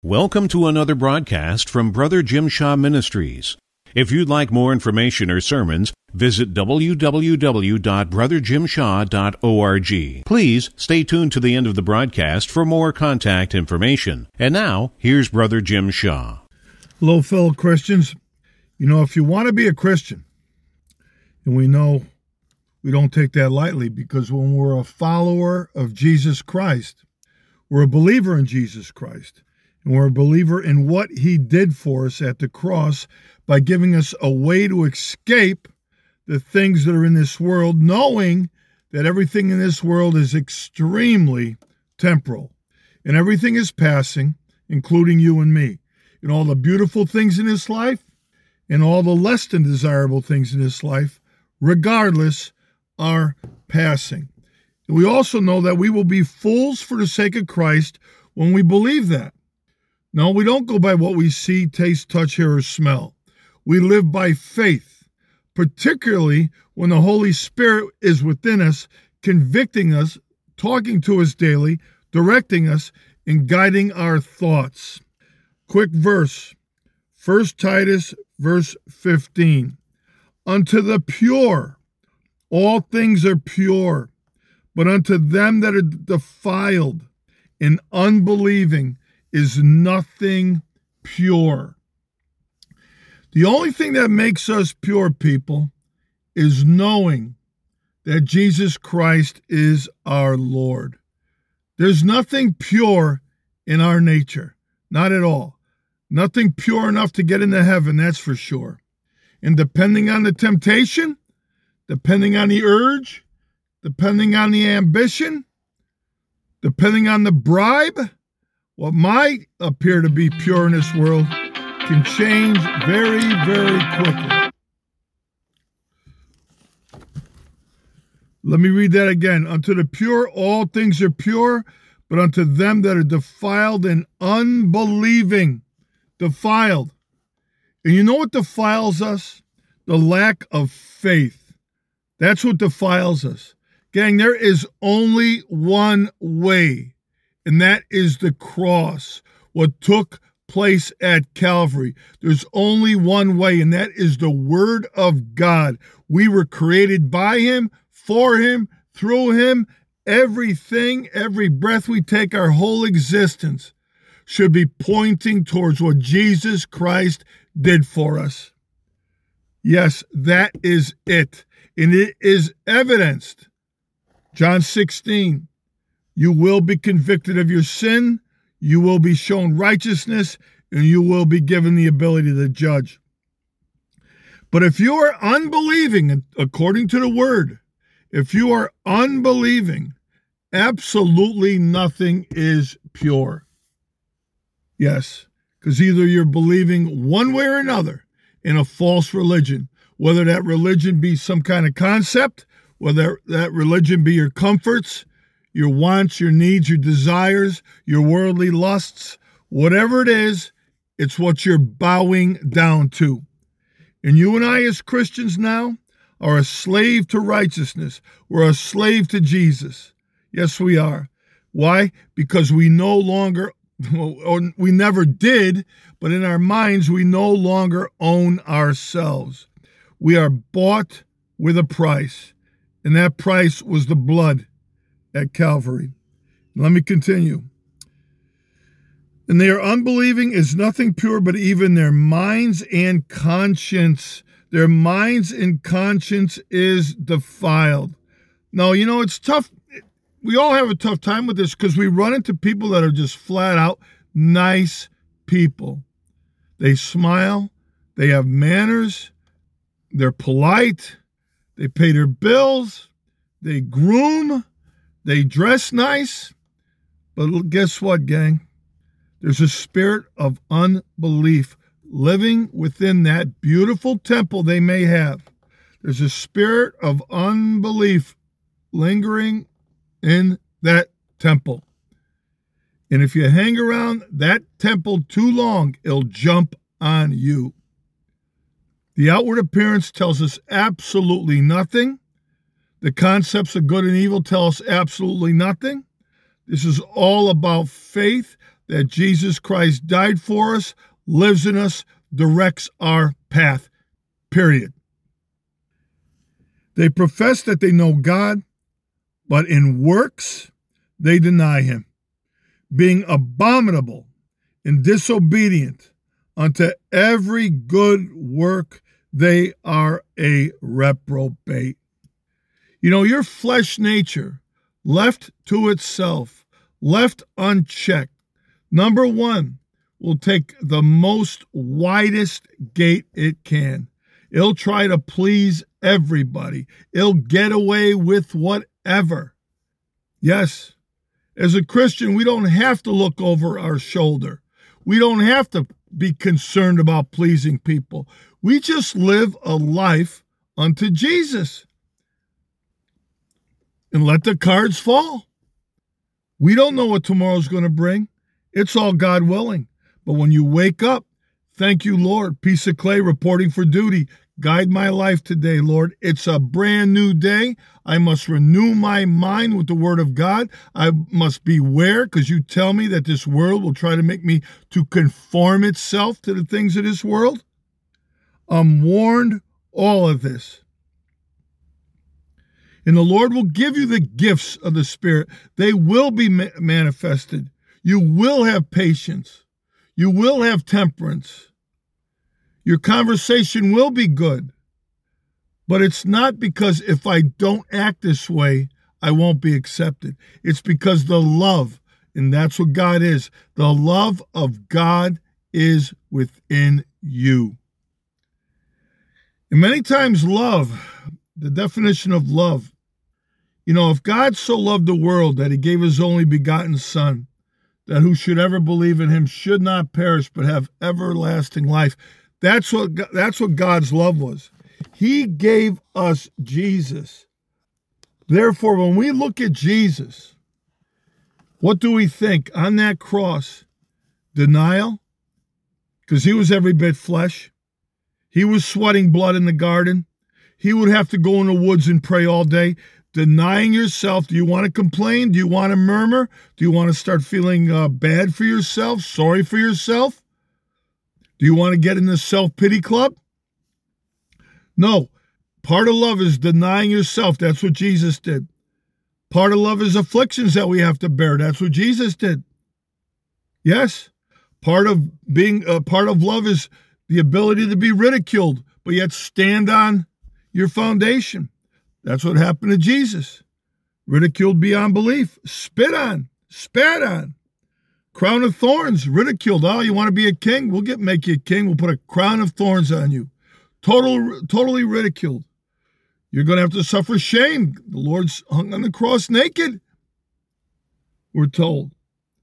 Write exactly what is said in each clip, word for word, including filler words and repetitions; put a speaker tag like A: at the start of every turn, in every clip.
A: Welcome to another broadcast from Brother Jim Shaw Ministries. If you'd like more information or sermons, visit w w w dot brother jim shaw dot org. Please stay tuned to the end of the broadcast for more contact information. And now, here's Brother Jim Shaw.
B: Hello, fellow Christians. You know, if you want to be a Christian, and we know we don't take that lightly, because when we're a follower of Jesus Christ, we're a believer in Jesus Christ. And we're a believer in what he did for us at the cross by giving us a way to escape the things that are in this world, knowing that everything in this world is extremely temporal. And everything is passing, including you and me. And all the beautiful things in this life and all the less than desirable things in this life, regardless, are passing. And we also know that we will be fools for the sake of Christ when we believe that. No, we don't go by what we see, taste, touch, hear, or smell. We live by faith, particularly when the Holy Spirit is within us, convicting us, talking to us daily, directing us, and guiding our thoughts. Quick verse, First Titus, verse fifteen. Unto the pure, all things are pure, but unto them that are defiled and unbelieving is nothing pure. The only thing that makes us pure, people, is knowing that Jesus Christ is our Lord. There's nothing pure in our nature, not at all. Nothing pure enough to get into heaven, that's for sure. And depending on the temptation, depending on the urge, depending on the ambition, depending on the bribe, what might appear to be pure in this world can change very, very quickly. Let me read that again. Unto the pure, all things are pure, but unto them that are defiled and unbelieving, defiled. And you know what defiles us? The lack of faith. That's what defiles us. Gang, there is only one way. And that is the cross, what took place at Calvary. There's only one way, and that is the Word of God. We were created by him, for him, through him. Everything, every breath we take, our whole existence should be pointing towards what Jesus Christ did for us. Yes, that is it. And it is evidenced. John sixteen. You will be convicted of your sin, you will be shown righteousness, and you will be given the ability to judge. But if you are unbelieving, according to the word, if you are unbelieving, absolutely nothing is pure. Yes, because either you're believing one way or another in a false religion, whether that religion be some kind of concept, whether that religion be your comforts, your wants, your needs, your desires, your worldly lusts, whatever it is, it's what you're bowing down to. And you and I as Christians now are a slave to righteousness. We're a slave to Jesus. Yes, we are. Why? Because we no longer, or we never did, but in our minds, we no longer own ourselves. We are bought with a price, and that price was the blood at Calvary. Let me continue. And they are unbelieving is nothing pure, but even their minds and conscience. Their minds and conscience is defiled. Now, you know, it's tough. We all have a tough time with this because we run into people that are just flat out nice people. They smile. They have manners. They're polite. They pay their bills. They groom. They dress nice, but guess what, gang? There's a spirit of unbelief living within that beautiful temple they may have. There's a spirit of unbelief lingering in that temple. And if you hang around that temple too long, it'll jump on you. The outward appearance tells us absolutely nothing. The concepts of good and evil tell us absolutely nothing. This is all about faith that Jesus Christ died for us, lives in us, directs our path, period. They profess that they know God, but in works they deny him, being abominable and disobedient unto every good work. They are a reprobate. You know, your flesh nature, left to itself, left unchecked, number one, will take the most widest gate it can. It'll try to please everybody. It'll get away with whatever. Yes, as a Christian, we don't have to look over our shoulder. We don't have to be concerned about pleasing people. We just live a life unto Jesus and let the cards fall. We don't know what tomorrow's going to bring. It's all God willing. But when you wake up, thank you, Lord. Piece of clay reporting for duty. Guide my life today, Lord. It's a brand new day. I must renew my mind with the word of God. I must beware, because you tell me that this world will try to make me to conform itself to the things of this world. I'm warned all of this. And the Lord will give you the gifts of the Spirit. They will be ma- manifested. You will have patience. You will have temperance. Your conversation will be good. But it's not because if I don't act this way, I won't be accepted. It's because the love, and that's what God is, the love of God is within you. And many times love, the definition of love, you know, if God so loved the world that he gave his only begotten Son, that who should ever believe in him should not perish but have everlasting life. That's what that's what God's love was. He gave us Jesus. Therefore, when we look at Jesus, what do we think? On that cross, denial, because he was every bit flesh. He was sweating blood in the garden. He would have to go in the woods and pray all day. Denying yourself. Do you want to complain? Do you want to murmur? Do you want to start feeling uh, bad for yourself, sorry for yourself? Do you want to get in the self-pity club? No. Part of love is denying yourself. That's what Jesus did. Part of love is afflictions that we have to bear. That's what Jesus did. Yes. Part of being uh, part of love is the ability to be ridiculed, but yet stand on your foundation. That's what happened to Jesus. Ridiculed beyond belief, spit on, spat on, crown of thorns, ridiculed. Oh, you want to be a king? We'll get make you a king. We'll put a crown of thorns on you. Total, totally ridiculed. You're going to have to suffer shame. The Lord's hung on the cross naked, we're told.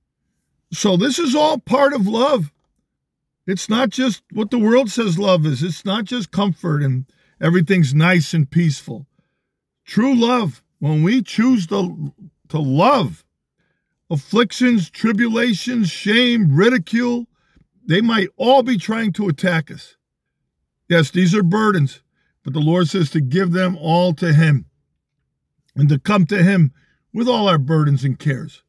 B: So this is all part of love. It's not just what the world says love is. It's not just comfort and everything's nice and peaceful. True love, when we choose to, to love, afflictions, tribulations, shame, ridicule, they might all be trying to attack us. Yes, these are burdens, but the Lord says to give them all to him and to come to him with all our burdens and cares.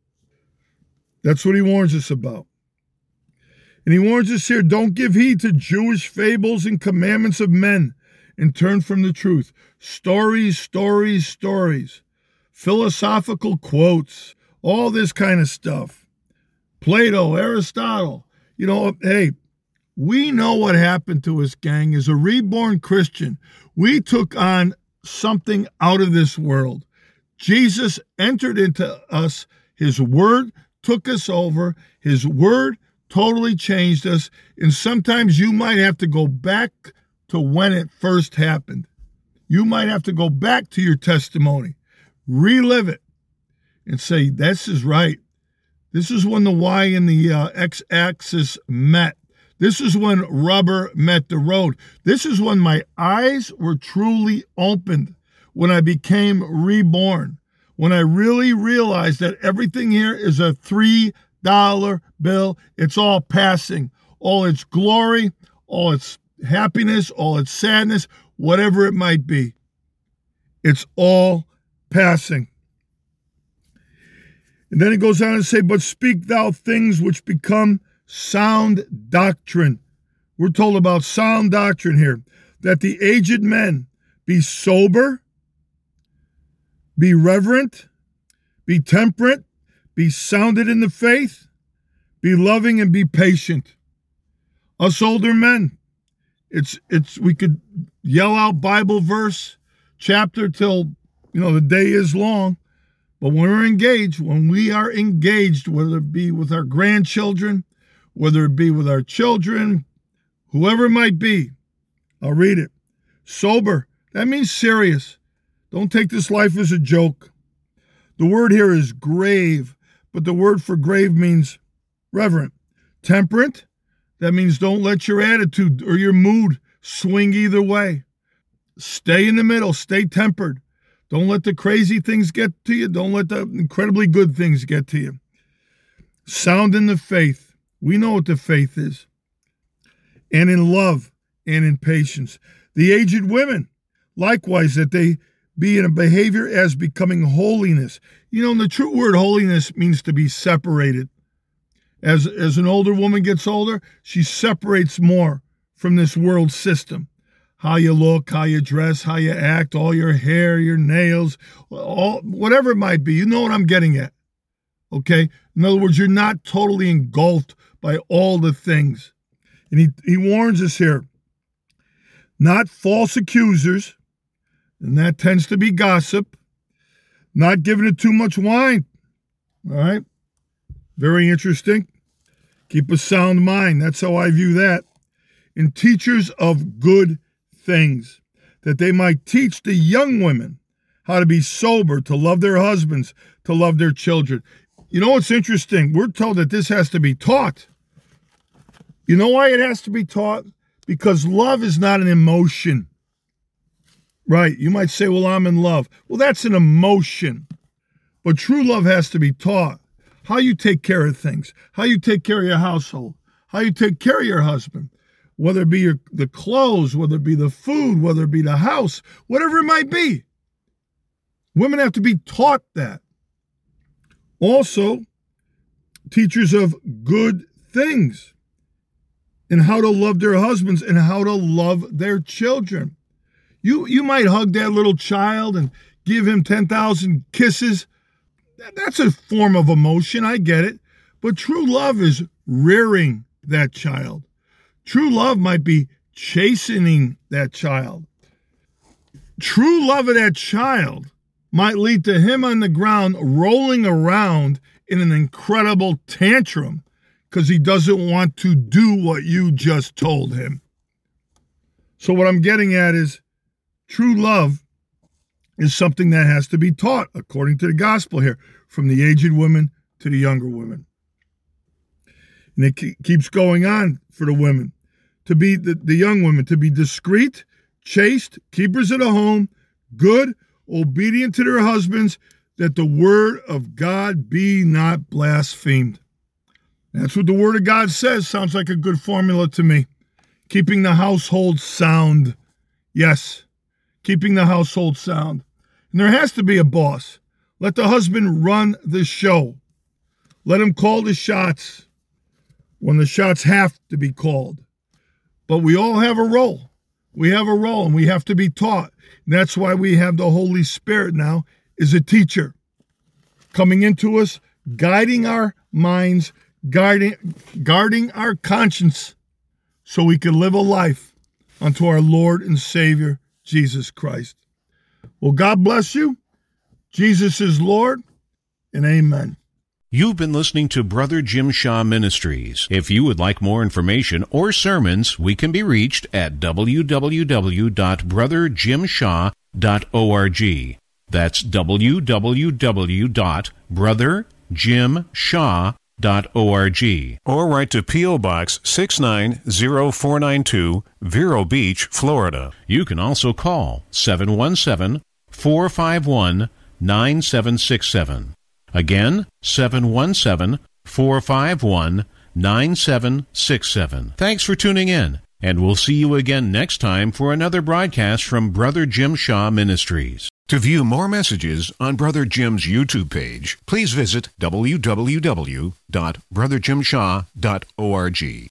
B: That's what he warns us about. And he warns us here, don't give heed to Jewish fables and commandments of men, and turn from the truth. Stories, stories, stories. Philosophical quotes. All this kind of stuff. Plato, Aristotle. You know, hey, we know what happened to us, gang. As a reborn Christian, we took on something out of this world. Jesus entered into us. His word took us over. His word totally changed us. And sometimes you might have to go back to when it first happened. You might have to go back to your testimony, relive it, and say, this is right. This is when the Y and the uh, X-axis met. This is when rubber met the road. This is when my eyes were truly opened, when I became reborn, when I really realized that everything here is a three dollar bill. It's all passing. All its glory, all its happiness, all its sadness, whatever it might be. It's all passing. And then it goes on to say, but speak thou things which become sound doctrine. We're told about sound doctrine here, that the aged men be sober, be reverent, be temperate, be sounded in the faith, be loving, and be patient. Us older men, it's it's we could yell out Bible verse, chapter till, you know, the day is long. But when we're engaged, when we are engaged, whether it be with our grandchildren, whether it be with our children, whoever it might be, I'll read it. Sober, that means serious. Don't take this life as a joke. The word here is grave, but the word for grave means reverent. Temperate, that means don't let your attitude or your mood swing either way. Stay in the middle, stay tempered. Don't let the crazy things get to you. Don't let the incredibly good things get to you. Sound in the faith. We know what the faith is. And in love and in patience. The aged women, likewise, that they be in a behavior as becoming holiness. You know, the true word holiness means to be separated. As, as an older woman gets older, she separates more from this world system. How you look, how you dress, how you act, all your hair, your nails, all whatever it might be. You know what I'm getting at, okay? In other words, you're not totally engulfed by all the things. And he, he warns us here, not false accusers, and that tends to be gossip, not giving it too much wine, all right? Very interesting. Keep a sound mind. That's how I view that. And teachers of good things, that they might teach the young women how to be sober, to love their husbands, to love their children. You know what's interesting? We're told that this has to be taught. You know why it has to be taught? Because love is not an emotion. Right, you might say, well, I'm in love. Well, that's an emotion. But true love has to be taught. How you take care of things, how you take care of your household, how you take care of your husband, whether it be your, the clothes, whether it be the food, whether it be the house, whatever it might be. Women have to be taught that. Also, teachers of good things and how to love their husbands and how to love their children. You, you might hug that little child and give him ten thousand kisses. That's a form of emotion, I get it. But true love is rearing that child. True love might be chastening that child. True love of that child might lead to him on the ground rolling around in an incredible tantrum because he doesn't want to do what you just told him. So what I'm getting at is true love is something that has to be taught according to the gospel here, from the aged women to the younger women. And it keeps going on for the women, to be the, the young women, to be discreet, chaste, keepers of the home, good, obedient to their husbands, that the word of God be not blasphemed. That's what the word of God says. Sounds like a good formula to me. Keeping the household sound. Yes, keeping the household sound. And there has to be a boss. Let the husband run the show. Let him call the shots when the shots have to be called. But we all have a role. We have a role and we have to be taught. And that's why we have the Holy Spirit now as a teacher coming into us, guiding our minds, guarding, guarding our conscience so we can live a life unto our Lord and Savior, Jesus Christ. Well, God bless you. Jesus is Lord, and amen.
A: You've been listening to Brother Jim Shaw Ministries. If you would like more information or sermons, we can be reached at w w w dot brother jim shaw dot org. That's w w w dot brother jim shaw dot org. Or write to P O. Box six nine zero four nine two, Vero Beach, Florida. You can also call seven one seven, four five one, nine seven six seven. Again, seven one seven, four five one, nine seven six seven. Thanks for tuning in, and we'll see you again next time for another broadcast from Brother Jim Shaw Ministries. To view more messages on Brother Jim's YouTube page, please visit w w w dot brother jim shaw dot org.